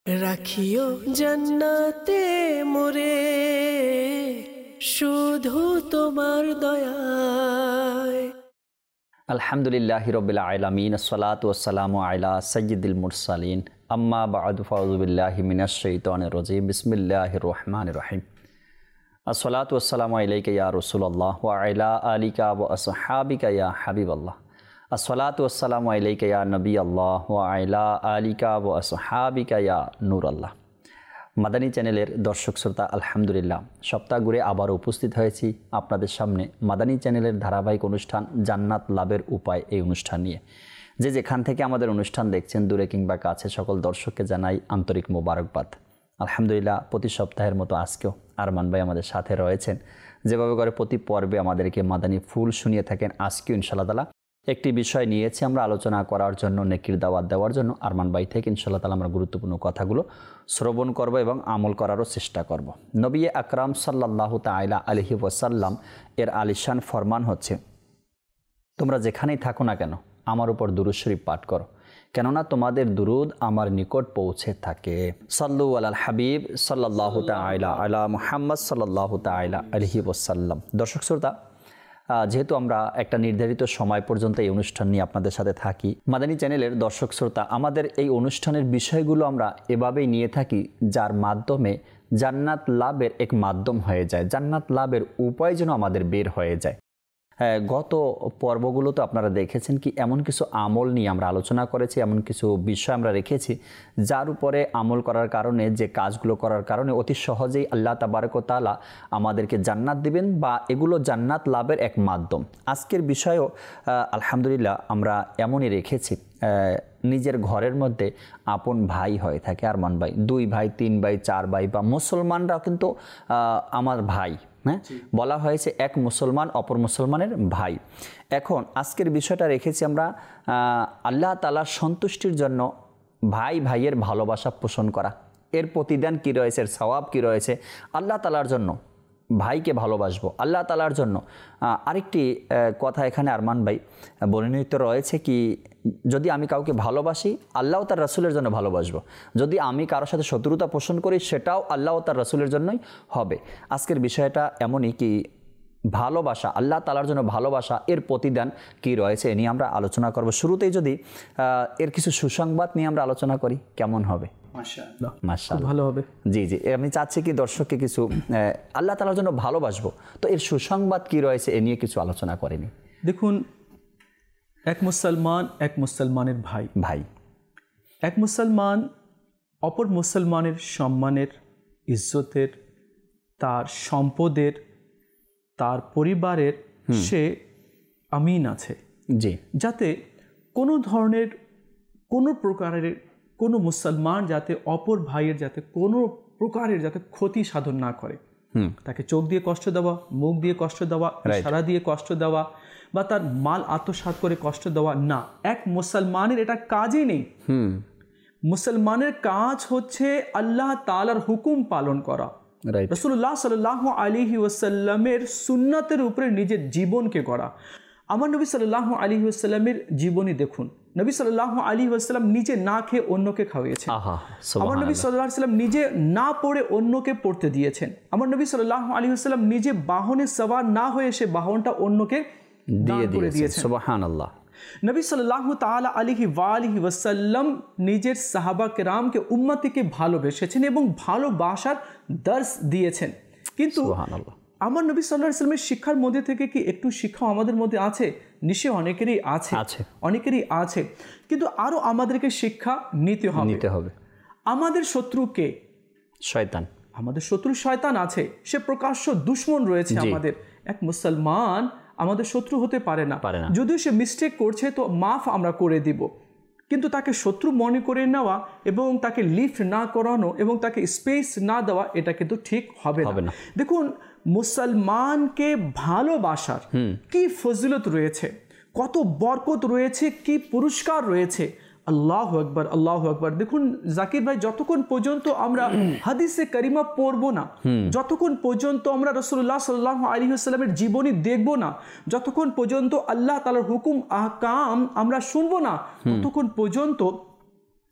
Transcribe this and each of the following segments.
রাখিও জান্নাতে মোরে শুধু তোমার দয়ায়। আলহামদুলিল্লাহি রাব্বিল আলামিন, আসসালাতু ওয়াসসালামু আলা সাইয়্যিদিল মুরসালিন, আম্মা বা'দু, ফাউযু বিল্লাহি মিনাশ শাইতানির রাজীম, বিসমিল্লাহির রহমানির রহিম। আসসালাতু ওয়াসসালামু আলাইকা ইয়া রাসূলুল্লাহ ওয়া আলা আলিকা ওয়া আসহাবিকা ইয়া হাবিবাল্লাহ। আসসালাতু ওয়াসসালামু আলাইকা ইয়া নবিয়াল্লাহ ওয়া আলা আলিকা ওয়া আসহাবিকা ইয়া নূরাল্লাহ। মাদানী চ্যানেলের দর্শক শ্রোতা, আলহামদুলিল্লাহ সপ্তাহ ঘুরে আবার উপস্থিত হয়েছি আপনাদের সামনে মাদানী চ্যানেলের ধারাবাহিক অনুষ্ঠান জান্নাত লাভের উপায়, এই অনুষ্ঠান নিয়ে। যে যেখান থেকে আমাদের অনুষ্ঠান দেখছেন, দূরে কিংবা কাছে, সকল দর্শককে জানাই আন্তরিক মোবারকবাদ। আলহামদুলিল্লাহ প্রতি সপ্তাহের মতো আজকেও আরমান ভাই আমাদের সাথে রয়েছেন। যেভাবে করে প্রতি পর্বে আমাদেরকে মাদানী ফুল শুনিয়ে থাকেন, আজকেও ইনশাআল্লাহ তাআলা একটি বিষয় নিয়েছি আমরা আলোচনা করার জন্য, নেকির দাওয়াত দেওয়ার জন্য। আরমান ভাই থেকে ইনশাআল্লাহ তাআলা আমরা গুরুত্বপূর্ণ কথাগুলো শ্রবণ করব এবং আমল করারও চেষ্টা করব। নবী আকরাম সাল্লাল্লাহু তাআলা আলাইহি ওয়াসাল্লাম এর আলিশান ফরমান হচ্ছে, তোমরা যেখানেই থাকো না কেন আমার উপর দুরূদ শরীফ পাঠ করো, কেননা তোমাদের দুরুদ আমার নিকট পৌঁছে থাকে। সাল্লু আলাল হাবিব সাল্লাল্লাহু তাআলা আলা মুহাম্মদ সাল্লাল্লাহু তাআলা আলাইহি ওয়াসাল্লাম। দর্শক শ্রোতা, যেহেতু আমরা একটা নির্ধারিত সময় পর্যন্ত এই অনুষ্ঠান নিয়ে আপনাদের সাথে থাকি, মাদানী চ্যানেলের দর্শক শ্রোতা, আমাদের এই অনুষ্ঠানের বিষয়গুলো আমরা এভাবেই নিয়ে থাকি যার মাধ্যমে জান্নাত লাভের এক মাধ্যম হয়ে যায়, জান্নাত লাভের উপায় যেন আমাদের বের হয়ে যায়। গত পর্বগুলো তো আপনারা দেখেছেন কি এমন কিছু আমল নিয়ে আমরা আলোচনা করেছি, এমন কিছু বিষয় আমরা রেখেছি যার উপরে আমল করার কারণে, যে কাজগুলো করার কারণে অতি সহজেই আল্লাহ তাবারক ওয়া তাআলা আমাদেরকে জান্নাত দিবেন, বা এগুলো জান্নাত লাভের এক মাধ্যম। আজকের বিষয়ও আলহামদুলিল্লাহ আমরা এমনই রেখেছি। নিজের ঘরের মধ্যে আপন ভাই হয়ে থাকে আরমান ভাই, 2 ভাই 3 ভাই 4 ভাই, বা মুসলমানরাও কিন্তু আমার ভাই। হ্যাঁ, বলা হয়েছে এক মুসলমান অপর মুসলমানের ভাই। এখন আজকের বিষয়টা রেখেছি আমরা আল্লাহ তাআলার সন্তুষ্টির জন্য ভাই ভাইয়ের ভালোবাসা পোষণ করা, এর প্রতিদান কী রয়েছে, এর সওয়াব কী রয়েছে। আল্লাহ তাআলার জন্য ভাইকে ভালোবাসবো, আল্লাহ তাআলার জন্য। আরেকটি কথা এখানে আরমান ভাই বর্ণিত রয়েছে কি, যদি আমি কাউকে ভালোবাসি আল্লাহ তার রাসূলের জন্য ভালোবাসবো, যদি আমি কারোর সাথে শত্রুতা পোষণ করি সেটাও আল্লাহ তার রাসূলের জন্যই হবে। আজকের বিষয়টা এমনই কি, ভালোবাসা, আল্লাহ তাআলার জন্য ভালোবাসা, এর প্রতিদান কি রয়েছে এ নিয়ে আমরা আলোচনা করব। শুরুতেই যদি এর কিছু সুসংবাদ নিয়ে আমরা আলোচনা করি কেমন হবে? মাশাআল্লাহ, মাশাআল্লাহ, ভালো হবে। জি জি, আমি চাচ্ছি কি দর্শককে কিছু আল্লাহ তাআলার জন্য ভালোবাসবো, তো এর সুসংবাদ কি রয়েছে এ নিয়ে কিছু আলোচনা করেনি। দেখুন, এক মুসলমান এক মুসলমানের ভাই, এক মুসলমান অপর মুসলমানের সম্মানের, ইজ্জতের, তার সম্পদের, তার পরিবারের সে আমিন আছে, জি, যাতে কোনো ধরনের কোনো প্রকারের কোনো মুসলমান যাতে অপর ভাইয়ের যাতে কোনো প্রকারের যাতে ক্ষতি সাধন না করে, তাকে চোখ দিয়ে কষ্ট দেওয়া, মুখ দিয়ে কষ্ট দেওয়া, ইশারা দিয়ে কষ্ট দেওয়া, বা তার মাল আত্মসাৎ করে কষ্ট দেওয়া না। এক মুসলমানের এটা কাজই নেই। মুসলমানের কাজ হচ্ছে আল্লাহ তাআলার হুকুম পালন করা, রাসূলুল্লাহ সাল্লাল্লাহু আলাইহি ওয়াসাল্লামের সুন্নাতের উপরে নিজের জীবনকে গড়া। আমার নবী সাল্লাল্লাহু আলাইহি ওয়াসাল্লামের জীবনী দেখুন, নবী সাল্লাল্লাহু আলাইহি ওয়াসাল্লাম নিজে না খেয়ে অন্যকে খাওয়িয়েছেন। আমার নবী সাল্লাল্লাহু আলাইহি ওয়াসাল্লাম নিজে না পড়ে অন্যকে পড়তে দিয়েছেন। আমার নবী সাল্লাল্লাহু আলাইহি ওয়াসাল্লাম নিজে বাহনে সওয়ার না হয়ে সে বাহনটা অন্যকে দিয়ে দিয়েছেন। সুবহানাল্লাহ। নবী সাল্লাল্লাহু তাআলা আলাইহি ওয়া আলিহি ওয়াসাল্লাম নিজের সাহাবা কেরামকে উম্মতিকে ভালোবেসেছেন এবং ভালোবাসার দর্স দিয়েছেন। কিন্তু আমার নবী সাল্লাল্লাহু আলাইহি ওয়াসাল্লামের শিক্ষার মধ্যে থেকে কি একটু শিক্ষা আমাদের মধ্যে আছে? নিশ্চয়ই অনেকেরই আছে, কিন্তু আরো আমাদেরকে শিক্ষা নিতে হবে। আমাদের শত্রু কে? শয়তান। আমাদের শত্রু শয়তান আছে, সে প্রকাশ্য দুশমন রয়েছে আমাদের। এক মুসলমান আমাদের শত্রু হতে পারে না, যদিও সে মিস্টেক করছে তো মাফ আমরা করে দিব, কিন্তু তাকে শত্রু মনে করে নেওয়া এবং তাকে লিফট না করানো এবং তাকে স্পেস না দেওয়া, এটা কিন্তু ঠিক হবে না। দেখুন, মুসলমানকে ভালোবাসার কি ফজিলত রয়েছে, কত বরকত রয়েছে, কি পুরস্কার রয়েছে। আল্লাহু আকবার, আল্লাহু আকবার। দেখুন জাকির ভাই, যতক্ষণ পর্যন্ত আমরা হাদিসে কারিমা পড়বো না, যতক্ষণ পর্যন্ত আমরা রাসূলুল্লাহ সাল্লাল্লাহু আলাইহি ওয়াসাল্লামের জীবনী দেখবো না, যতক্ষণ পর্যন্ত আল্লাহ তাআলার হুকুম আহকাম আমরা শুনবো না, ততক্ষণ পর্যন্ত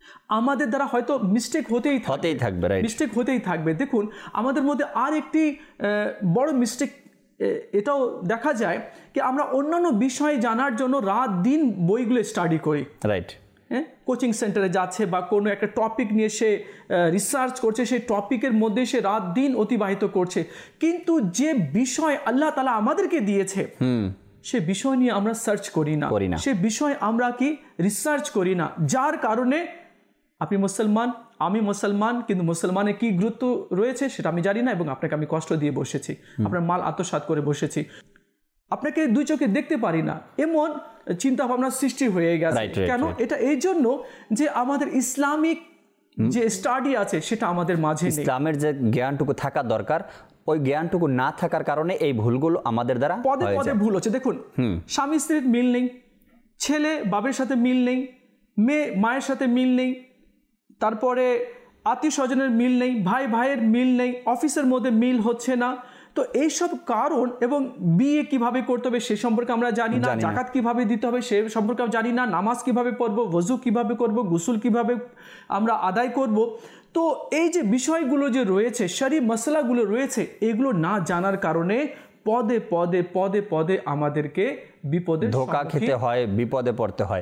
আমাদের দ্বারা হয়তো মিস্টেক হতেই থাকবে, মিস্টেক হতেই থাকবে। দেখুন আমাদের মধ্যে আর একটি বড় মিস্টেক এটাও দেখা যায় কি আমরা অন্যান্য বিষয় জানার জন্য রাত দিন বইগুলো স্টাডি করি, রাইট, হ্যাঁ, কোচিং সেন্টারে যাচ্ছে বা কোনো একটা টপিক নিয়ে সে রিসার্চ করছে, সেই টপিকের মধ্যে সে রাত দিন অতিবাহিত করছে, কিন্তু যে বিষয় আল্লাহ তাআলা আমাদেরকে দিয়েছে সে বিষয় নিয়ে আমরা সার্চ করি না, সে বিষয় আমরা কি রিসার্চ করি না, যার কারণে আপনি মুসলমান, আমি মুসলমান, কিন্তু মুসলমানের কি গুরুত্ব রয়েছে সেটা আমি জানি না এবং আপনাকে আমি কষ্ট দিয়ে বসেছি, আপনার মাল আত্মসাৎ করে বসেছি, আপনাকে দুই চোখে দেখতে পারি না, এমন চিন্তা ভাবনা সৃষ্টি হয়ে গেছে। কেন? এটা এই জন্য যে আমাদের ইসলামিক যে স্টাডি আছে সেটা আমাদের মাঝে নেই। ইসলামের যে জ্ঞানটুকু থাকা দরকার ওই জ্ঞানটুকু না থাকার কারণে এই ভুলগুলো আমাদের দ্বারা পদে পদে ভুল হচ্ছে। দেখুন স্বামী স্ত্রীর মিল নেই, ছেলে বাবার সাথে মিল নেই, মেয়ে মায়ের সাথে মিল নেই, তারপরে আত্মীয় স্বজনের মিল নেই, ভাই ভাইয়ের মিল নেই, অফিসের মধ্যে মিল হচ্ছে না। তো এইসব কারণ, এবং বিয়ে কিভাবে করতে হবে সে সম্পর্কে আমরা জানি না, জাকাত কিভাবে দিতে হবে সে সম্পর্কে আমরা জানি না, নামাজ কিভাবে পড়বো, ওযু কিভাবে করব, গোসল কিভাবে আমরা আদায় করব। তো এই যে বিষয়গুলো যে রয়েছে, শরীয়ত মাসলাগুলো রয়েছে, এগুলো না জানার কারণে পদে পদে পদে পদে আমাদেরকে বিপদে ধোঁকা খেতে হয়, বিপদে পড়তে হয়।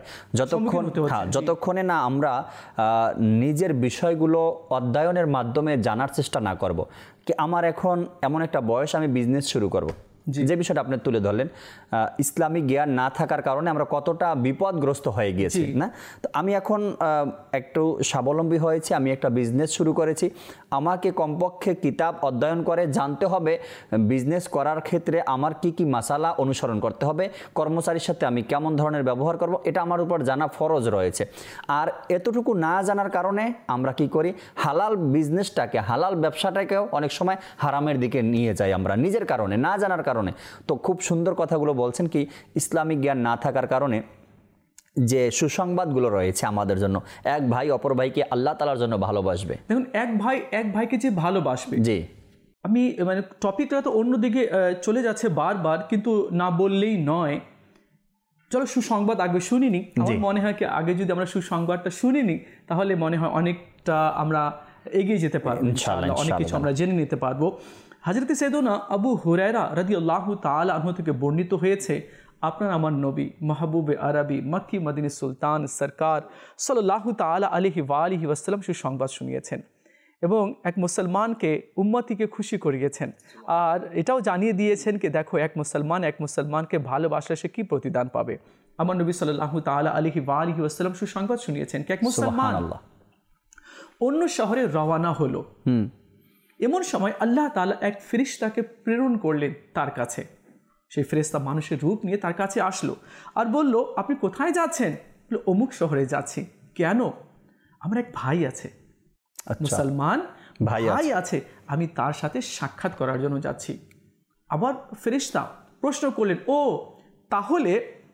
যতক্ষণে না আমরা নিজের বিষয়গুলো অধ্যয়নের মাধ্যমে জানার চেষ্টা না করব। কি আমার এখন এমন একটা বয়স, আমি বিজনেস শুরু করব, যে বিষয়টা আপনি তুলে ধরলেন, ইসলামিক জ্ঞান না থাকার কারণে আমরা কতটা বিপদগ্রস্ত হয়ে গিয়েছি না। তো আমি এখন একটু স্বাবলম্বী হয়েছি, আমি একটা বিজনেস শুরু করেছি, আমাকে কমপক্ষে কিতাব অধ্যয়ন করে জানতে হবে বিজনেস করার ক্ষেত্রে আমার কি কি মাসালা অনুসরণ করতে হবে, কর্মচারীর সাথে আমি কেমন ধরনের ব্যবহার করব, এটা আমার উপর জানা ফরজ রয়েছে। আর এতটুকু না জানার কারণে আমরা কি করি, হালাল বিজনেসটাকে, হালাল ব্যবসাটাকেও অনেক সময় হারামের দিকে নিয়ে যাই আমরা নিজের কারণে, না জানার কারণে। তো খুব সুন্দর কথাগুলো বলছেন কি ইসলামিক জ্ঞান না থাকার কারণে যে সুসংবাদগুলো রয়েছে আমাদের জন্য, এক ভাই অপর ভাইকে আল্লাহ তাআলার জন্য ভালোবাসবে। দেখুন এক ভাই এক ভাইকে যে ভালোবাসবে, জি আমি মানে টপিকটা তো অন্যদিকে চলে যাচ্ছে বারবার, কিন্তু না বললেই নয়। চলো সুসংবাদ আগে শুনিনি। আমার মনে হয় কি আগে যদি আমরা সুসংবাদটা শুনিনি তাহলে মনে হয় অনেকটা আমরা এগিয়ে যেতে পারবো, ইনশাআল্লাহ অনেক কিছু আমরা জেনে নিতে পারবো। হযরত সাইয়েদনা আবু হুরায়রা রাদিয়াল্লাহু তাআলা আনহু থেকে বর্ণিত হয়েছে, আপনার আমার নবী মাহবুবে আরবি মক্কি মদিনী সুলতান সরকার সাল্লাল্লাহু তাআলা আলাইহি ওয়া আলিহি ওয়াসাল্লাম সুসংবাদ শুনিয়েছেন এবং এক মুসলমানকে উম্মতিকে খুশি করিয়েছেন, আর এটাও জানিয়ে দিয়েছেন কি দেখো এক মুসলমানকে ভালোবাসলে সে কি প্রতিদান পাবে। আমার নবী সাল্লাল্লাহু তাআলা আলাইহি ওয়া আলিহি ওয়াসাল্লাম সুসংবাদ শুনিয়েছেন কি এক মুসলমান অন্য শহরে রওনা হলো, এমন সময় আল্লাহ তাআলা এক ফেরেশতাকে প্রেরণ করলেন তার কাছে। সেই ফেরেশতা মানুষের রূপ নিয়ে তার কাছে আসলো আর বলল, আপনি কোথায় যাচ্ছেন? বলল, অমুক শহরে যাচ্ছি। কেন? আমার এক ভাই আছে, মুসলমান ভাই আছে, আমি তার সাথে সাক্ষাৎ করার জন্য যাচ্ছি। আবার ফেরেশতা প্রশ্ন করলেন, ও তাহলে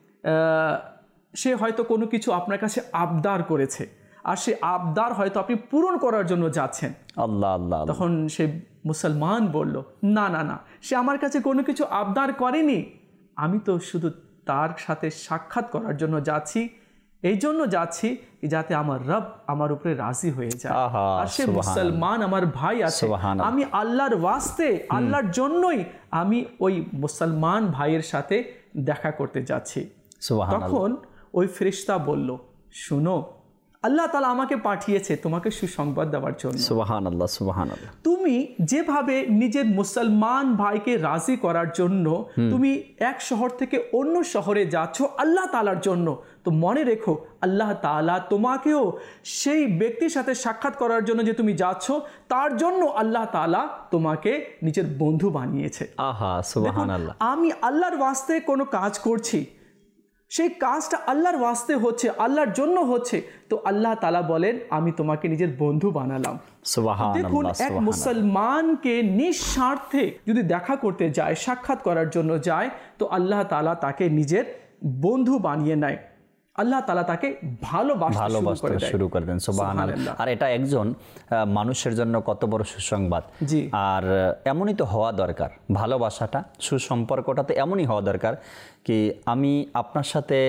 সে হয়তো কোনো কিছু আপনার কাছে আবদার করেছে, আর সে আবদার হয়তো আপনি পূরণ করার জন্য যাচ্ছেন। আল্লাহ আল্লাহ। তখন সে মুসলমান বলল, না না না, সে আমার কাছে কোনো কিছু আবদার করেনি, আমি তো শুধু তার সাথে সাক্ষাৎ করার জন্য যাচ্ছি, এই জন্য যাচ্ছি যাতে আমার রব আমার উপরে রাজি হয়ে যায়। আর সে মুসলমান আমার ভাই আছে, আমি আল্লাহর ওয়াস্তে, আল্লাহর জন্যই আমি ওই মুসলমান ভাইয়ের সাথে দেখা করতে যাচ্ছি। তখন ওই ফেরেশতা বলল, শুনো, আল্লাহ তাআলা আমাকে পাঠিয়েছে তোমাকে সুসংবাদ দেওয়ার জন্য। সুবহানাল্লাহ সুবহানাল্লাহ। তুমি যেভাবে নিজের মুসলমান ভাইকে রাজি করার জন্য তুমি এক শহর থেকে অন্য শহরে যাচ্ছ আল্লাহ তাআলার জন্য, তো মনে রেখো আল্লাহ তাআলা তোমাকেও সেই ব্যক্তির সাথে সাক্ষাৎ করার জন্য যে তুমি যাচ্ছ তার জন্য আল্লাহ তাআলা তোমাকে নিজের বন্ধু বানিয়েছে। আহা সুবহানাল্লাহ। আমি আল্লাহর ওয়াস্তে কোনো কাজ করছি, সেই কাজটা আল্লাহর ওয়াস্তে হচ্ছে, আল্লাহর জন্য হচ্ছে, তো আল্লাহ তাআলা বলেন আমি তোমাকে নিজের বন্ধু বানালাম। দেখুন এক মুসলমানকে নিঃস্বার্থে যদি দেখা করতে যায়, সাক্ষাৎ করার জন্য যায়, তো আল্লাহ তাআলা তাকে নিজের বন্ধু বানিয়ে নেয়, আল্লাহ তাআলা তাকে ভালোবাসতে শুরু করে দেন। সুবহানাল্লাহ। আর এটা একজন মানুষের জন্য কত বড় সুসংবাদ। আর এমনই তো হওয়া দরকার, ভালোবাসাটা, সুসম্পর্কটা তো এমনই হওয়া দরকার কি আমি আপনার সাথে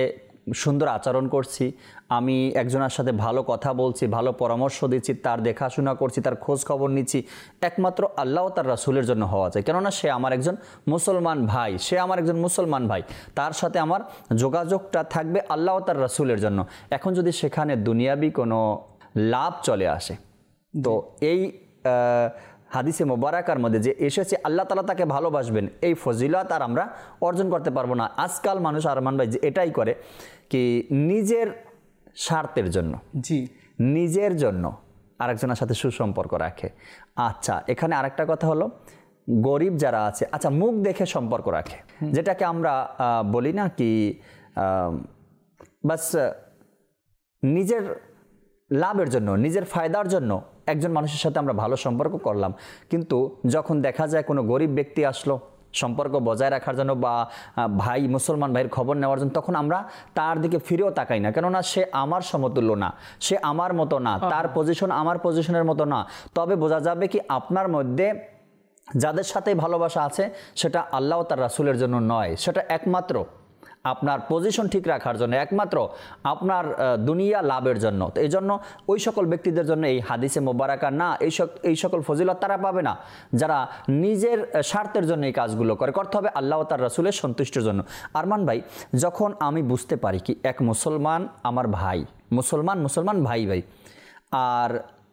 সুন্দর আচরণ করছি, আমি একজনের সাথে ভালো কথা বলছি, ভালো পরামর্শ দিচ্ছি, তার দেখাশোনা করছি, তার খোঁজ খবর নিচ্ছি, একমাত্র আল্লাহ তার রাসূলের জন্য হওয়া যায়। কেননা সে আমার একজন মুসলমান ভাই, তার সাথে আমার যোগাযোগটা থাকবে আল্লাহ তার রাসূলের জন্য। এখন যদি সেখানে দুনিয়াবি কোনো লাভ চলে আসে, তো এই হাদিসে মোবারকার মধ্যে যে এসেছে আল্লাহ তাআলা তাকে ভালোবাসবেন, এই ফজিলত আর আমরা অর্জন করতে পারবো না। আজকাল মানুষ আরমান ভাই যে এটাই করে কি, নিজের স্বার্থের জন্য, নিজের জন্য আরেকজনের সাথে সুসম্পর্ক রাখে। আচ্ছা, এখানে আরেকটা কথা হলো, গরিব যারা আছে, আচ্ছা মুখ দেখে সম্পর্ক রাখে, যেটাকে আমরা বলি না কি, বাস নিজের লাভের জন্য, নিজের ফায়দার জন্য একজন মানুষের সাথে আমরা ভালো সম্পর্ক করলাম, কিন্তু যখন দেখা যায় কোনো গরিব ব্যক্তি আসলো সম্পর্ক বজায় রাখার জন্য বা ভাই মুসলমান ভাইয়ের খবর নেওয়ার জন্য, তখন আমরা তার দিকে ফিরেও তাকাই না, কেননা সে আমার সমতুল্য না, সে আমার মতো না, তার পজিশন আমার পজিশনের মতো না। তবে বোঝা যাবে কি আপনার মধ্যে যাদের সাথে ভালোবাসা আছে সেটা আল্লাহ তার রাসূলের জন্য নয়, সেটা একমাত্র আপনার পজিশন ঠিক রাখার জন্য, একমাত্র আপনার দুনিয়া লাভের জন্য। তো এই জন্য ওই সকল ব্যক্তিদের জন্য এই হাদিসে মোবারকা না, এই সকল ফজিলত তারা পাবে না যারা নিজের স্বার্থের জন্য এই কাজগুলো করতে হবে আল্লাহ তার রাসূলের সন্তুষ্টির জন্য। আরমান ভাই, যখন আমি বুঝতে পারি কি এক মুসলমান আমার ভাই, মুসলমান ভাই, আর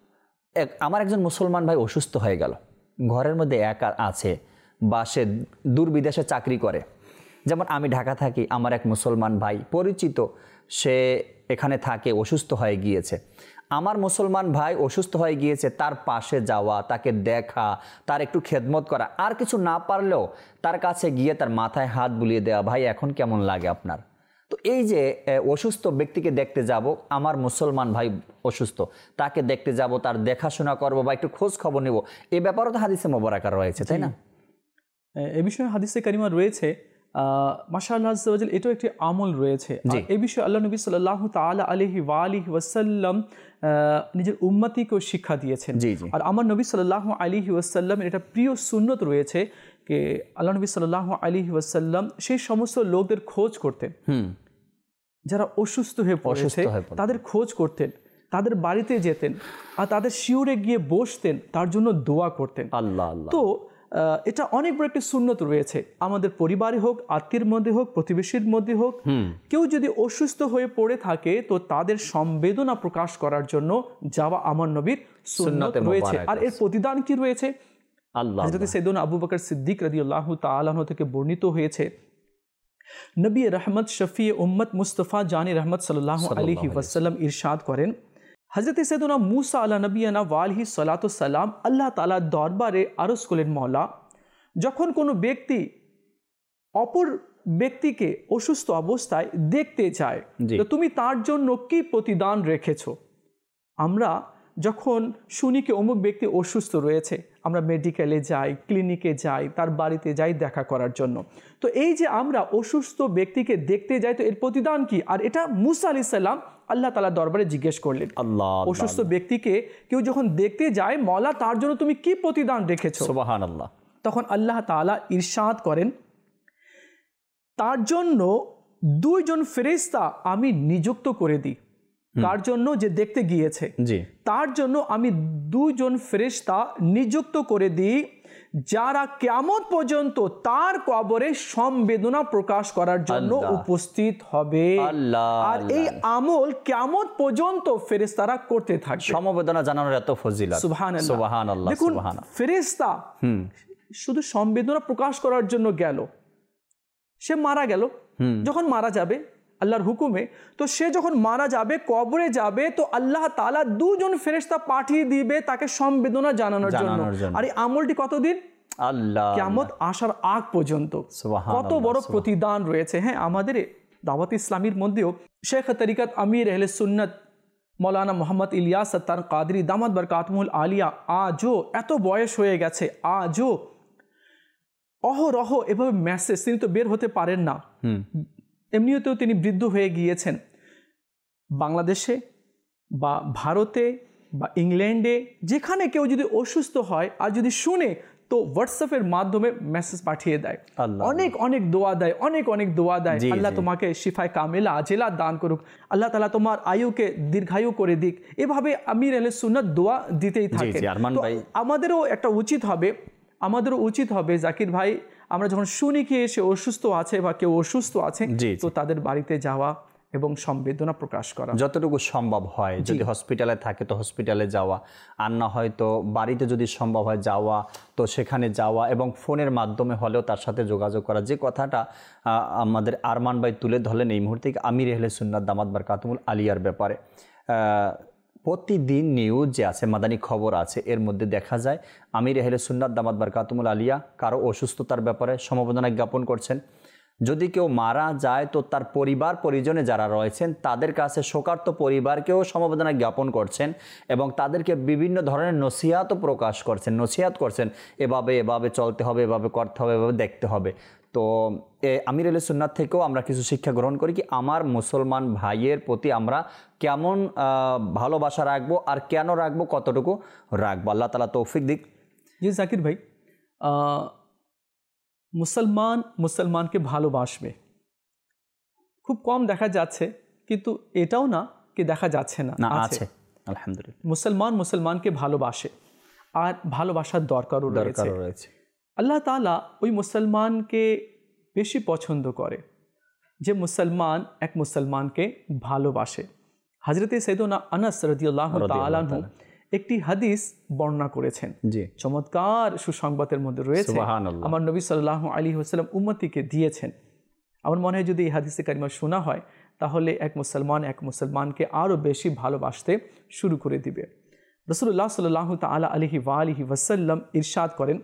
আমার একজন মুসলমান ভাই অসুস্থ হয়ে গেল, ঘরের মধ্যে একা আছে বা সে দূর বিদেশে চাকরি করে, যেমন আমি ঢাকা থাকি, আমার এক মুসলমান ভাই পরিচিত সে এখানে থাকে, অসুস্থ হয়ে গিয়েছে, আমার মুসলমান ভাই অসুস্থ হয়ে গিয়েছে, তার পাশে যাওয়া, তাকে দেখা, তার একটু খেদমত করা, আর কিছু না পারলেও তার কাছে গিয়ে তার মাথায় হাত বুলিয়ে দেওয়া, ভাই এখন কেমন লাগে আপনার। তো এই যে অসুস্থ ব্যক্তিকে দেখতে যাব, আমার মুসলমান ভাই অসুস্থ, তাকে দেখতে যাব, তার দেখাশোনা করব বা একটু খোঁজ খবর নেব, এই ব্যাপারও তো হাদিসে মোবারকা রয়েছে, তাই না? এ বিষয়ে হাদিসে কারিমা রয়েছে, মাশাআল্লাহ আযজা ওয়া জাল, এটাও একটি আমল রয়েছে। এই বিষয়ে আল্লাহ নবী সাল্লাল্লাহু তাআলা আলাইহি ওয়া আলিহি ওয়াসাল্লাম নিজের উম্মতিকে শিক্ষা দিয়েছেন। আর আমার নবী সাল্লাল্লাহু আলাইহি ওয়াসাল্লাম এটা প্রিয় সুন্নত রয়েছে যে আল্লাহ নবী সাল্লাল্লাহু আলাইহি ওয়াসাল্লাম সেই সমস্ত লোকদের খোঁজ করতেন যারা অসুস্থ হয়ে পড়েছে, তাদের খোঁজ করতেন, তাদের বাড়িতে যেতেন আর তাদের শিউরে গিয়ে বসতেন, তার জন্য দোয়া করতেন। আল্লাহ। তো এটা অনেক বড় একটা সুন্নত রয়েছে, আমাদের পরিবারে হোক, আত্মীয়ের মধ্যে হোক, প্রতিবেশীর মধ্যে হোক, কেউ যদি অসুস্থ হয়ে পড়ে থাকে তো তাদের সম্বেদনা প্রকাশ করার জন্য যাওয়া আমার নবীর সুন্নত রয়েছে। আর এর প্রতিদান কি রয়েছে? হযরত সাইয়েদনা আবু বকর সিদ্দিক রাদিয়াল্লাহু তাআলা আনহু থেকে বর্ণিত হয়েছে, নবী রহমত শফি উম্মত মুস্তাফা জানি রহমত সাল্লাল্লাহু আলাইহি ওয়াসাল্লাম ইরশাদ করেন, হযরত সাইয়েদনা মুসা আলা নবিয়ানা ওয়া আলাইহি সালাতু সালাম আল্লাহ তাআলার দরবারে আরজ করলেন, মওলা, যখন কোনো ব্যক্তি অপর ব্যক্তিকে অসুস্থ অবস্থায় দেখতে চায় তো তুমি তার জন্য কি প্রতিদান রেখেছো? আমরা যখন শুনি কি অমুক ব্যক্তি অসুস্থ রয়েছে, আমরা মেডিকেলে যাই, ক্লিনিকে যাই, তার বাড়িতে যাই দেখা করার জন্য। তো এই যে আমরা অসুস্থ ব্যক্তিকে দেখতে যাই, তো এর প্রতিদান কি? আর এটা মুসা আলাইহিস সালাম আল্লাহ তাআলার দরবারে জিজ্ঞেস করলেন, অসুস্থ ব্যক্তিকে কেউ যখন দেখতে যায়, মওলা তার জন্য তুমি কি প্রতিদান রেখেছো? সুবহানাল্লাহ। তখন আল্লাহ তাআলা ইরশাদ করেন, তার জন্য 2 জন ফেরেশতা আমি নিযুক্ত করে দিই। কার জন্য? যে দেখতে গিয়েছে, তার জন্য আমি 2 জন ফেরেশতা নিযুক্ত করে দিই, যারা কিয়ামত পর্যন্ত তার কবরে সম্বেদনা প্রকাশ করার জন্য উপস্থিত হবে। আর এই আমল কিয়ামত পর্যন্ত ফেরেশতারা করতে থাকবে। সমবেদনা জানানোর এত ফজিলত, সুবহানাল্লাহ, সুবহানাল্লাহ। দেখুন, ফেরেশতা শুধু সম্বেদনা প্রকাশ করার জন্য গেল, সে মারা গেল, যখন মারা যাবে আল্লাহর হুকুমে, তো সে যখন মারা যাবে, কবরে যাবে, তো আল্লাহ তাআলা 2 জন ফেরেশতা পাঠিয়ে দিবে তাকে সম্বেদনা জানানোর জন্য। আর এই আমলটি কতদিন? আল্লাহ, কিয়ামত আসার আগ পর্যন্ত। কত বড় প্রতিদান রয়েছে। হ্যাঁ, আমাদের দাওয়াত ইসলামীর মধ্যেও শেখ তরিকত আমির আহলে সুন্নাত মৌলানা মোহাম্মদ ইলিয়াস আত্তার কাদরি দামাত বরকাতুহুল আলিয়া আজও, এত বয়স হয়ে গেছে, আজও অহরহ এভাবে মেসেজ, তিনি তো বের হতে পারেন না, এমনিতেও তিনি বৃদ্ধ হয়ে গিয়েছেন, বাংলাদেশে বা ভারতে বা ইংল্যান্ডে যেখানে কেউ যদি অসুস্থ হয় আর যদি শুনে, তো হোয়াটসঅ্যাপের মাধ্যমে মেসেজ পাঠিয়ে দেয়, অনেক অনেক দোয়া দেয়, অনেক অনেক দোয়া দেয়, আল্লাহ তোমাকে শিফায়ে কামিলা আজিলা দান করুক, আল্লাহ তাআলা তোমার আয়ুকে দীর্ঘায়ু করে দিক। এভাবে আমির আহলে সুন্নাত দোয়া দিতেই থাকে। আমাদেরও একটা উচিত হবে জাকির ভাই, আমরা যখন শুনি কি সে অসুস্থ আছে বা কেউ অসুস্থ আছে, তো তাদের বাড়িতে যাওয়া এবং সংবেদনা প্রকাশ করা যতটুকু সম্ভব হয়। যদি হসপিটালে থাকে তো হসপিটালে যাওয়া, আর না হয়তো বাড়িতে যদি সম্ভব হয় যাওয়া তো সেখানে যাওয়া, এবং ফোনের মাধ্যমে হলেও তার সাথে যোগাযোগ করা। যে কথাটা আমাদের আরমান ভাই তুলে ধরলেন এই মুহূর্তে আমির আহলে সুন্নাত দামাত বারকাতুহুল আলিয়ার ব্যাপারে, প্রতিদিন নিউজ যে আছে, মাদানী খবর আছে, এর মধ্যে দেখা যায় আমির আহলে সুন্নাত দামাত বারকাতুহুল আলিয়া কারো অসুস্থতার ব্যাপারে সমবেদনা জ্ঞাপন করছেন। যদি কেউ মারা যায় তো তার পরিবার পরিজনে যারা রয়েছেন তাদের কাছে শোকার্ত পরিবারকেও সমবেদনা জ্ঞাপন করছেন এবং তাদেরকে বিভিন্ন ধরনের নসিহাতও প্রকাশ করছেন, নসিহাত করছেন, এভাবে চলতে হবে, এভাবে করতে হবে, এভাবে দেখতে হবে। তো আমির আহলে সুন্নাত থেকেও আমরা কিছু শিক্ষা গ্রহণ করি কি আমার মুসলমান ভাইয়ের প্রতি আমরা কেমন ভালোবাসা রাখবো আর কেন রাখবো, কতটুকু রাখবো। আল্লাহ তাআলা তৌফিক দিক। জি জাকির ভাই, মুসলমানকে ভালোবাসবে খুব কম দেখা যাচ্ছে, কিন্তু এটাও না কি দেখা যাচ্ছে না, আছে আলহামদুলিল্লাহ। মুসলমানকে ভালোবাসে আর ভালোবাসার দরকারও রয়েছে। আল্লাহ তাআলা ওই মুসলমানকে বেশি পছন্দ করে যে মুসলমান এক মুসলমানকে ভালোবাসে। হযরতে সাইয়েদনা আনাস রাদিয়াল্লাহু তাআলা আনহু একটি হাদিস বর্ণনা করেছেন, চমৎকার সুসংবাদের মধ্যে রয়েছে, আমার নবী সাল্লাল্লাহু আলাইহি ওয়াসাল্লাম উম্মতিকে দিয়েছেন। আমার মনে হয় যদি এই হাদিসে কারিমা শোনা হয় তাহলে এক মুসলমানকে আরও বেশি ভালোবাসতে শুরু করে দিবে। রাসূলুল্লাহ সাল্লাল্লাহু তাআলা আলাইহি ওয়া আলিহি ওয়াসাল্লাম ইরশাদ করেন,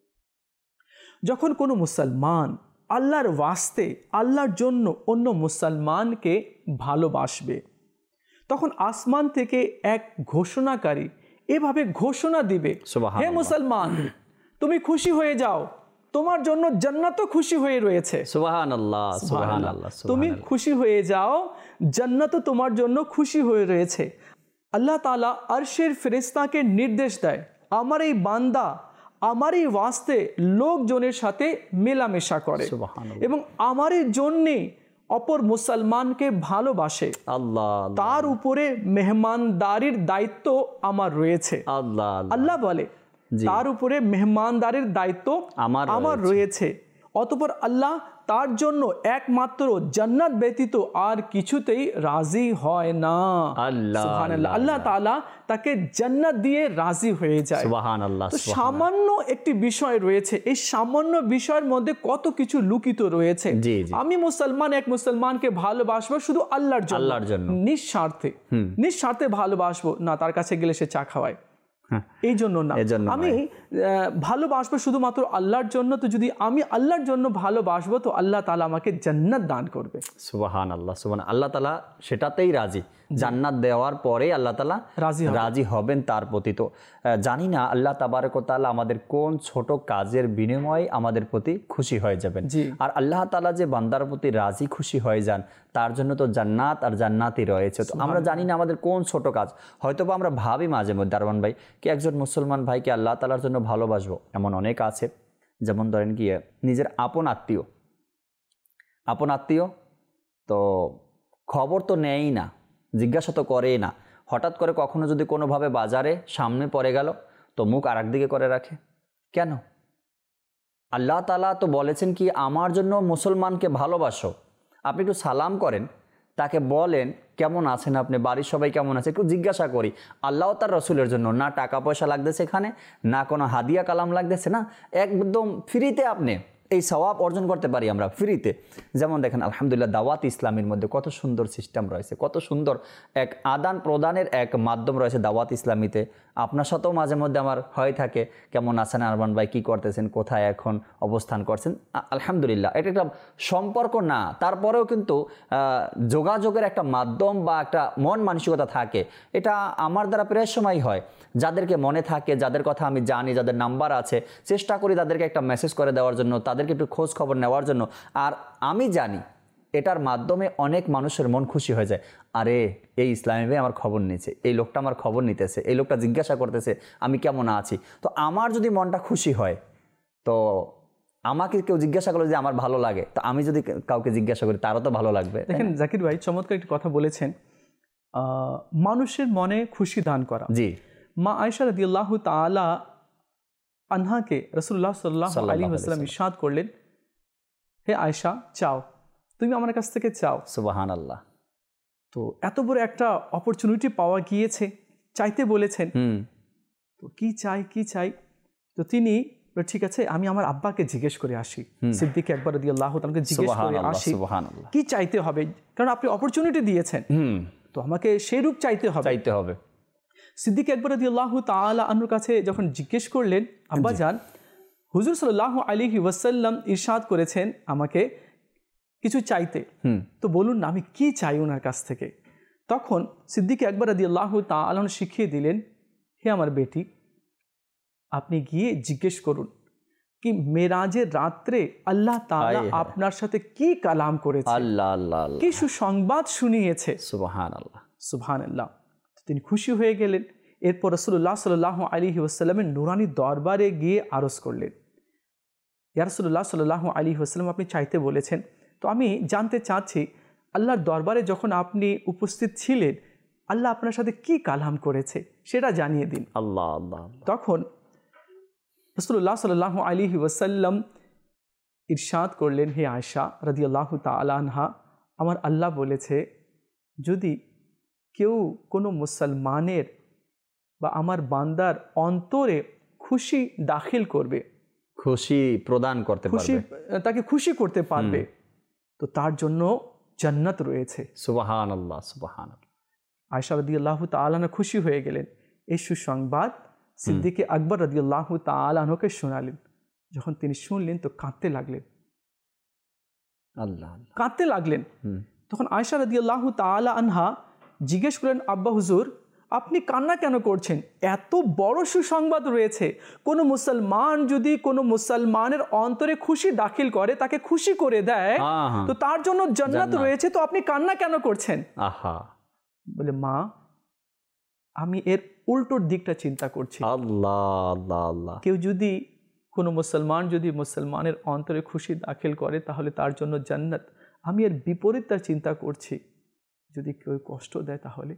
যখন কোনো মুসলমান আল্লাহর ওয়াস্তে, আল্লাহর জন্য অন্য মুসলমানকে ভালোবাসবে, তখন আসমান থেকে এক ঘোষণাকারী এভাবে ঘোষণা দিবে, হে মুসলমান, তুমি খুশি হয়ে যাও, তোমার জন্য জান্নাতও খুশি হয়ে রয়েছে। সুবহানাল্লাহ, সুবহানাল্লাহ। তুমি খুশি হয়ে যাও, জান্নাতও তোমার জন্য খুশি হয়ে রয়েছে। আল্লাহ তাআলা আরশের ফেরেশতাকে নির্দেশ দেয়, আমার এই বান্দা আমার এই ওয়াস্তে লোকজনের সাথে মেলামেশা করে এবং আমার এই জন্যে অপর মুসলমানকে ভালোবাসে, তার উপরে মেহমানদারির দায়িত্ব আমার রয়েছে। আল্লাহ বলে তার উপরে মেহমানদারির দায়িত্ব আমার রয়েছে। অতঃপর আল্লাহ তার জন্য একমাত্র জান্নাত ব্যতীত আর কিছুতেই রাজি হয় না। সুবহানাল্লাহ। আল্লাহ তাআলা তাকে জান্নাত দিয়ে রাজি হয়ে যায়। সুবহানাল্লাহ। তো সামান্য একটি বিষয় রয়েছে, এই সামান্য বিষয়ের মধ্যে কত কিছু লুকিত রয়েছে। আমি এক মুসলমানকে ভালোবাসবো শুধু আল্লাহর জন্য, নিঃস্বার্থে ভালোবাসবো না তার কাছে গেলে সে চা খাওয়ায়, এই জন্য না। আমি ভালোবাসবো শুধুমাত্র আল্লাহর জন্য। তো যদি আমি আল্লাহর জন্য ভালোবাসবো তো আল্লাহ তাআলা আমাকে জান্নাত দান করবে। সুবহানাল্লাহ, সুবহানাল্লাহ। আল্লাহ তাআলা সেটাতেই রাজি, জান্নাত দেওয়ার পরে আল্লাহ তাআলা রাজি হবেন তার প্রতি। তো জানি না আল্লাহ তাবারক ওয়া তাআলা আমাদের কোন ছোট কাজের বিনিময়ে আমাদের প্রতি খুশি হয়ে যাবেন। আর আল্লাহ তাআলা যে বান্দার প্রতি রাজি খুশি হয়ে যান তার জন্য তো জান্নাত আর জান্নাতই রয়েছে। তো আমরা জানি না আমাদের কোন ছোট কাজ, হয়তো বা আমরা ভাবি মাঝে মধ্যে আরমান ভাই কি একজন মুসলমান ভাইকে আল্লাহ তাআলার জন্য ভালোবাসবো, এমন অনেক আছে। যেমন ধরেন কি নিজের আপন আত্মীয় তো খবর তো নেয়ই না, জিজ্ঞাসা তো করেই না, হঠাৎ করে কখনো যদি কোনোভাবে বাজারে সামনে পড়ে গেল তো মুখ আর একদিকে করে রাখে। কেন? আল্লাহ তাআলা তো বলেছেন কি আমার জন্য মুসলমানকে ভালোবাসো, আপনি একটু সালাম করেন, তাকে বলেন কেমন আছেন আপনি, বাড়ির সবাই কেমন আছে, একটু জিজ্ঞাসা করি। আল্লাহ তার রসুলের জন্য না টাকা পয়সা লাগতেছে এখানে, না কোনো হাদিয়া কালাম লাগতেছে, না, একদম ফ্রিতে আপনি এই সওয়াব অর্জন করতে পারি আমরা ফ্রিতে। যেমন দেখেন আলহামদুলিল্লাহ দাওয়াত ইসলামের মধ্যে কত সুন্দর সিস্টেম রয়েছে, কত সুন্দর এক আদান প্রদানের এক মাধ্যম রয়েছে দাওয়াত ইসলামীতে। আপনার সাথেও মাঝে মধ্যে আমার হয়ে থাকে, কেমন আছেন আরমান ভাই, কী করতেছেন, কোথায় এখন অবস্থান করছেন। আলহামদুলিল্লাহ এটা একটা সম্পর্ক না, তারপরেও কিন্তু যোগাযোগের একটা মাধ্যম বা একটা মন মানসিকতা থাকে। এটা আমার দ্বারা প্রায় সময় হয়, যাদেরকে মনে থাকে, যাদের কথা আমি জানি, যাদের নাম্বার আছে, চেষ্টা করি তাদেরকে একটা মেসেজ করে দেওয়ার জন্য, তাদেরকে একটু খোঁজ খবর নেওয়ার জন্য। আর আমি জানি এটার মাধ্যমে অনেক মানুষের মন খুশি হয়ে যায়, আরে এই ইসলামী ভাই আমার খবর নিয়েছে, এই লোকটা আমার খবর নিতেছে, এই লোকটা জিজ্ঞাসা করতেছে আমি কেমন আছি। তো আমার যদি মনটা খুশি হয় তো আমাকে কেউ জিজ্ঞাসা করলো যে আমার ভালো লাগে, তো আমি যদি কাউকে জিজ্ঞাসা করি তারও তো ভালো লাগবে। দেখেন জাকির ভাই চমৎকার একটি কথা বলেছেন, মানুষের মনে খুশি দান করা। জি। মা আয়েশা রাদিয়াল্লাহু তাআলা আনহাকে রাসূলুল্লাহ সাল্লাল্লাহু আলাইহি ওয়াসাল্লাম ইরশাদ করলেন, হে আয়েশা চাও, তুমি আমার কাছ থেকে চাও। সুবহানাল্লাহ। তো এত বড় একটা অপরচুনিটি পাওয়া গিয়েছে, চাইতে বলেছেন। তো কি চাই, তো তিনি ঠিক আছে আমি আমার আব্বাকে জিজ্ঞেস করে আসি, সিদ্দিক আকবর রাদিয়াল্লাহু তাআলাকে জিজ্ঞেস করে আসি কি চাইতে হবে, কারণ আপনি অপরচুনিটি দিয়েছেন, তো আমাকে সেই রূপ চাইতে হবে। সিদ্দিক আকবর রাদিয়াল্লাহু তাআলা আনহুর কাছে যখন জিজ্ঞেস করলেন, আব্বা জান হুজুর সাল্লাল্লাহু আলাইহি ওয়াসাল্লাম ইরশাদ করেছেন আমাকে কিছু চাইতে, তো বলুন না আমি কি চাই ওনার কাছ থেকে। তখন সিদ্দিক আকবর রাদিয়াল্লাহু তাআলা শিখিয়ে দিলেন, হে আমার বেটি, আপনি গিয়ে জিজ্ঞেস করুন কি মেরাজের রাত্রে আল্লাহ তাআলা আপনার সাথে কি কালাম করেছে, আল্লাহ আল্লাহ, কি সুসংবাদ শুনিয়েছে। সুবহানাল্লাহ সুবহানাল্লাহ। তিনি খুশি হয়ে গেলেন। এরপর রাসূলুল্লাহ সাল্লাল্লাহু আলাইহি ওয়াসাল্লামের নূরানি দরবারে গিয়ে আরজ করলেন, ইয়া রাসূলুল্লাহ সাল্লাল্লাহু আলাইহি ওয়াসাল্লাম আপনি চাইতে বলেছেন, তো আমি জানতে চাচ্ছি আল্লাহর দরবারে যখন আপনি উপস্থিত ছিলেন আল্লাহ আপনার সাথে কি কালাম করেছে সেটা জানিয়ে দিন। আল্লাহ আল্লাহ। তখন রাসূলুল্লাহ সাল্লাল্লাহু আলাইহি ওয়াসাল্লাম ইরশাদ করলেন, হে আয়েশা রাদিয়াল্লাহু তাআলা আনহা, আমার আল্লাহ বলেছে যদি কেউ কোনো মুসলমানের বা আমার বান্দার অন্তরে খুশি দাখিল করবে, খুশি প্রদান করতে পারবে, তাকে খুশি করতে পারবে, তো তার জন্য জান্নাত রয়েছে। সুবহানাল্লাহ সুবহানাল্লাহ। আয়েশা রাদিয়াল্লাহু তাআলা আনহা খুশি হয়ে গেলেন। এই সুসংবাদ সিদ্দিক আকবর রাদিয়াল্লাহু তাআলা আনহুকে শোনালেন। যখন তিনি শুনলেন তো কাঁদতে লাগলেন, আল্লাহ কাঁদতে লাগলেন। তখন আয়েশা রাদিয়াল্লাহু তাআলা আনহা জিজ্ঞেস করলেন, আব্বা হুজুর আপনি কান্না কেন করছেন? এত বড় সুসংবাদ রয়েছে, কোনো মুসলমান যদি কোনো মুসলমানের অন্তরে খুশি দাখিল করে, তাকে খুশি করে দেয়, তো তার জন্য জান্নাত রয়েছে, তো আপনি কান্না কেন করছেন? আহা। বলে মা আমি এর উল্টোর দিকটা চিন্তা করছি। আল্লাহ আল্লাহ আল্লাহ। কেউ যদি কোনো মুসলমান যদি মুসলমানের অন্তরে খুশি দাখিল করে তাহলে তার জন্য জান্নাত, আমি এর বিপরীতটা চিন্তা করছি, যদি কেউ কষ্ট দেয় তাহলে।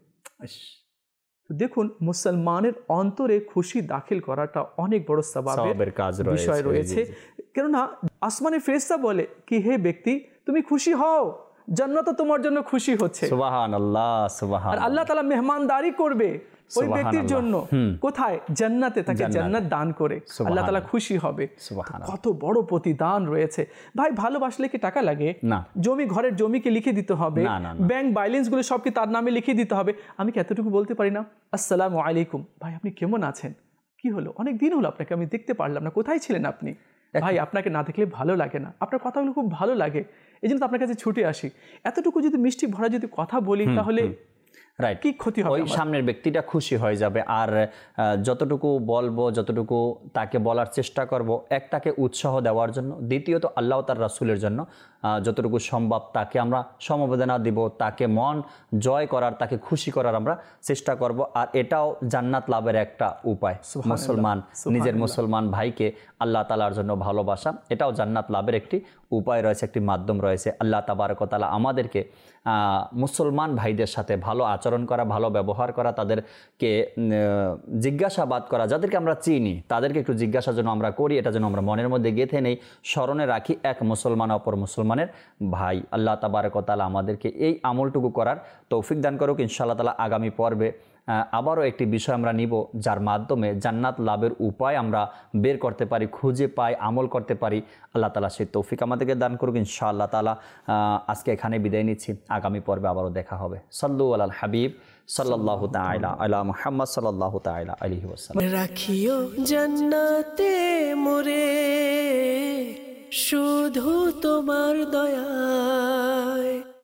তো দেখুন মুসলমানের অন্তরে খুশি দাখিল করাটা অনেক বড় সওয়াবের বিষয় রয়েছে। কেননা আসমানের ফেরেশতা বলে কি হে ব্যক্তি তুমি খুশি হও, জান্নাত তোমার জন্য খুশি হচ্ছে। সুবহানাল্লাহ সুবহানাল্লাহ। আর আল্লাহ তাআলা মেহমানদারি করবে ওই ব্যক্তির জন্য, কোথায়? জান্নাতে, তাকে জান্নাত দান করে আল্লাহ তাআলা খুশি হবে। কত বড় প্রতিদান রয়েছে ভাই। ভালোবাসলে কি টাকা লাগে? না। জমি, ঘরের জমিকে লিখে দিতে হবে, ব্যাংক ব্যালেন্স গুলো সব কি তার নামে লিখে দিতে হবে? আমি কি এতটুকু বলতে পারি না, আসসালামু আলাইকুম ভাই আপনি কেমন আছেন, কি হলো, অনেক দিন হলো আপনাকে আমি দেখতে পারলাম না, কোথায় ছিলেন আপনি? ভাই আপনাকে না দেখলে ভালো লাগে না, আপনার কথাগুলো খুব ভালো লাগে, এই জন্য তো আপনার কাছে ছুটে আসি। এতটুকু যদি মিষ্টি ভরা যদি কথা বলি তাহলে রাইট, কি ক্ষতি হবে? ওই সামনের ব্যক্তিটা খুশি হয়ে যাবে। আর যতটুকু বলবো, যতটুকু তাকে বলার চেষ্টা করব, এক তাকে উৎসাহ দেওয়ার জন্য, দ্বিতীয়ত আল্লাহ তার রাসূলের জন্য যতটুকু সম্ভব তাকে আমরা সমবেদনা দিব, তাকে মন জয় করার, তাকে খুশি করার আমরা চেষ্টা করব। আর এটাও জান্নাত লাভের একটা উপায়। মুসলমান নিজের মুসলমান ভাইকে আল্লাহ তাআলার জন্য ভালোবাসা, এটাও জান্নাত লাভের একটি উপায় রয়েছে, একটি মাধ্যম রয়েছে। আল্লাহ তাবারক ওয়া তাআলা আমাদেরকে মুসলমান ভাইদের সাথে ভালো আচরণ করা, ভালো ব্যবহার করা, তাদেরকে জিজ্ঞাসাবাদ করা, যাদেরকে আমরা চিনি তাদেরকে একটু জিজ্ঞাসা যেন আমরা করি, এটা যেন আমরা মনের মধ্যে গেঁথে নেই, স্মরণে রাখি, এক মুসলমান অপর মুসলমানের ভাই। আল্লাহ তাবারক ওয়া তাআলা আমাদেরকে এই আমলটুকু করার তৌফিক দান করুক। ইনশাআল্লাহ তাআলা আগামী পর্বে আবারও একটি বিষয় আমরা নিব, যার মাধ্যমে জান্নাত লাভের উপায় আমরা বের করতে পারি, খুঁজে পাই, আমল করতে পারি। আল্লাহ তাআলা সেই তৌফিক আমাদেরকে দান করুক ইনশাআল্লাহ তাআলা। আজকে এখানে বিদায় নিচ্ছি, আগামী পর্বে আবারও দেখা হবে। সাল্লু আলাল হাবিব সাল্লাল্লাহু তাআলা আলা মুহাম্মদ সাল্লাল্লাহু তাআলা আলাইহি ওয়াসাল্লাম। রাখিও জান্নাতে মোরে শুধু তোমার দয়ায়।